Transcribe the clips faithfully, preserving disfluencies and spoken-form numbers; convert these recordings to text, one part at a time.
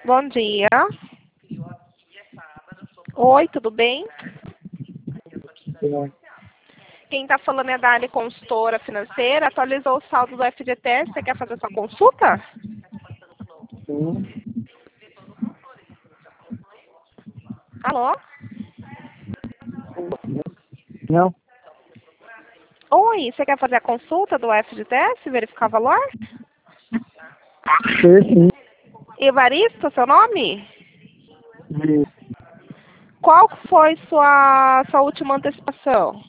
Bom dia. Oi, tudo bem? Sim. Quem está falando é da Dali Consultora Financeira. Atualizou o saldo do F G T S. Você quer fazer sua consulta? Sim. Alô? Não? Oi, você quer fazer a consulta do F G T S? Verificar o valor? Sim, sim. Evaristo, seu nome? Isso. Qual foi sua, sua última antecipação?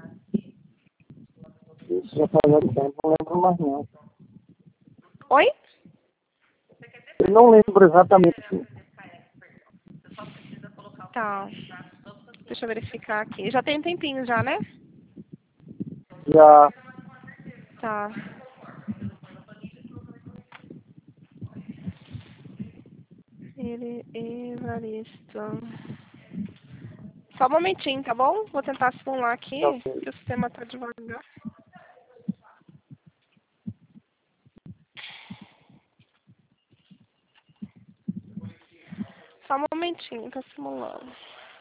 Isso já faz algum tempo, não lembro mais não. Oi? Eu não lembro exatamente. Tá. Deixa eu verificar aqui. Já tem um tempinho já, né? Já. Tá. Ele, Evaristo. Só um momentinho, tá bom? Vou tentar simular aqui, Tá ok. que o sistema tá devagar. Só um momentinho, tá simulando.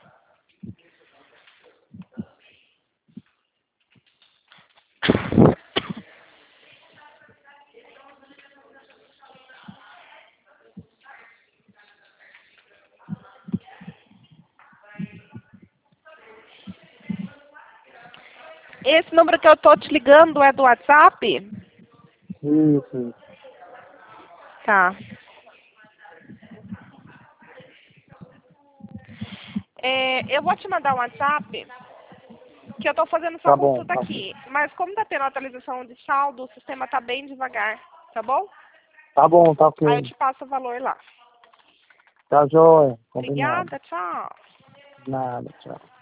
Esse número que eu tô te ligando é do WhatsApp? Isso. Tá. É, eu vou te mandar um WhatsApp, que eu tô fazendo sua Tá bom. consulta Tá, aqui. Mas como tá tendo atualização de saldo, o sistema tá bem devagar, tá bom? tá bom, tá Aí eu ok. te passo o valor lá. Tá jóia. Combinado. Obrigada, tchau. Nada, tchau.